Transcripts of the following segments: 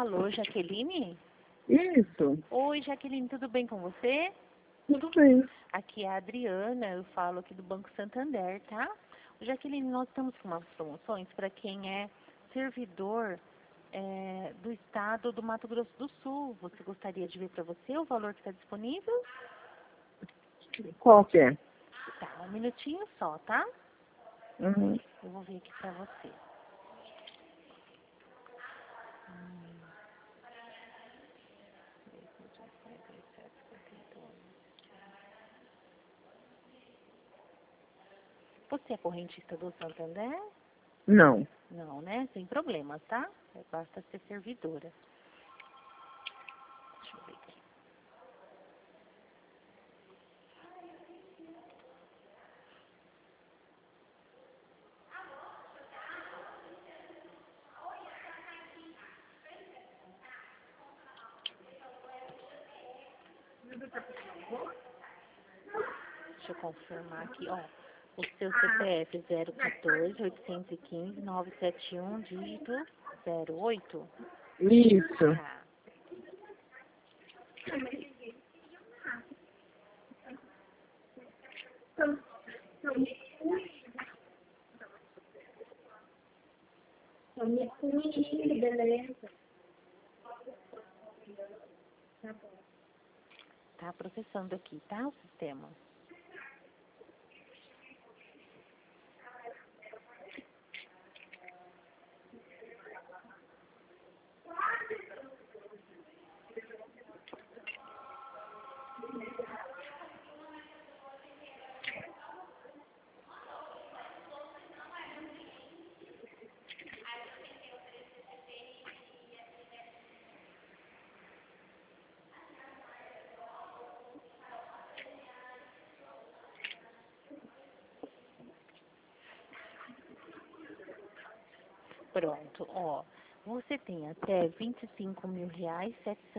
Alô, Jaqueline? Isso, Oi, Jaqueline, tudo bem com você? tudo bem. Aqui é a Adriana, eu falo aqui do Banco Santander, tá? Jaqueline, nós estamos com umas promoções para quem é servidor do estado do Mato Grosso do Sul. Você gostaria de ver para você o valor que está disponível? Qual que é? Tá, um minutinho só, tá? Uhum. Eu vou ver aqui para você. Você é correntista do Santander? Não. Não, né? Sem problemas, tá? Basta ser servidora. Deixa eu ver aqui. Deixa eu confirmar aqui, ó. O seu CPF 014-815-971, dígito 08. Isso. Tá. Tá processando aqui, tá? O sistema. Pronto, ó. Você tem até R$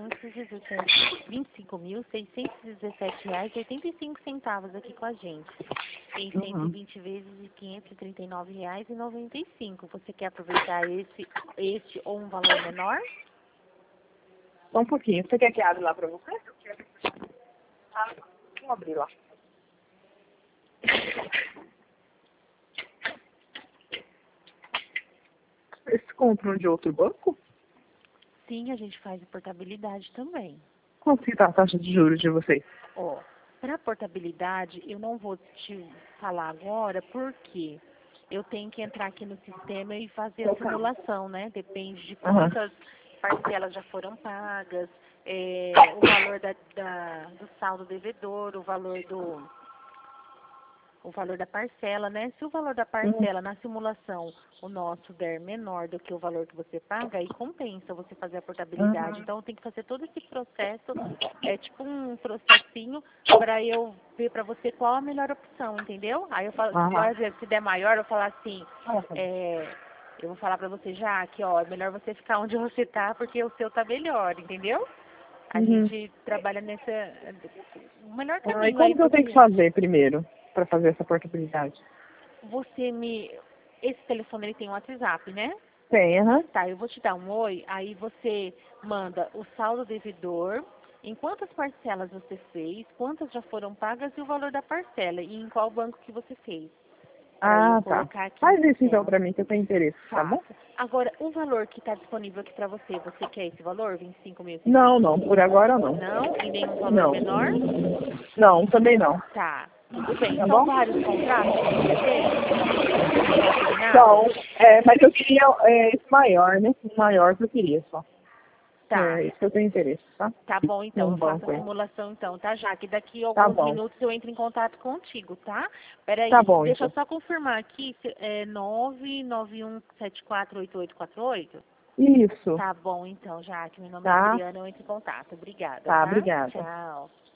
25.617,85 aqui com a gente. Tem 120 vezes de R$ 539,95. Você quer aproveitar este ou um valor menor? Só um pouquinho. Você quer que abra lá pra você? Ah, vou abrir lá. Eles compram de outro banco? Sim, a gente faz a portabilidade também. Quanto que tá a taxa de juros de vocês? Ó, para portabilidade, eu não vou te falar agora, porque eu tenho que entrar aqui no sistema e fazer a simulação, né? Depende de Aham. quantas parcelas já foram pagas, o valor do saldo devedor, o valor da parcela, né? Se o valor da parcela na simulação o nosso der menor do que o valor que você paga, aí compensa você fazer a portabilidade. Então tem que fazer todo esse processo, tipo um processinho para eu ver para você qual a melhor opção, entendeu? Aí eu falo, por exemplo, se der maior, eu falo assim, eu vou falar para você já que, ó, é melhor você ficar onde você tá, porque o seu tá melhor, entendeu? A gente trabalha o melhor E caminho como aí que eu pro tenho que cliente. fazer primeiro pra fazer essa portabilidade? Esse telefone ele tem um WhatsApp, né? Tem, aham. Tá, eu vou te dar um oi, aí você manda o saldo devedor, em quantas parcelas você fez, quantas já foram pagas e o valor da parcela, e em qual banco que você fez. Para eu Ah, tá. colocar aqui no Faz isso então sistema. pra mim que eu tenho interesse, tá bom? Faça. Agora, o valor que está disponível aqui para você, você quer esse valor? 25.615? Não, não, por agora não. Não? E nenhum valor Não. menor? Não, também não. Tá, tudo bem. Tá São bom? vários contratos que você tem? Já Então, terminados? mas eu queria esse maior, né? O maior que eu queria só. Tá. É isso que eu tenho interesse, tá? Tá bom, então. Num Eu faço a banco aí. simulação, então, tá, Já que daqui a Tá alguns bom. minutos eu entro em contato contigo, tá? Tá Peraí, bom, deixa eu então. só confirmar aqui. É 991748848? Isso. Tá bom, então, Já que meu nome é Tá? Adriana, eu entro em contato. Obrigada, Tá, tá? obrigada. Tchau.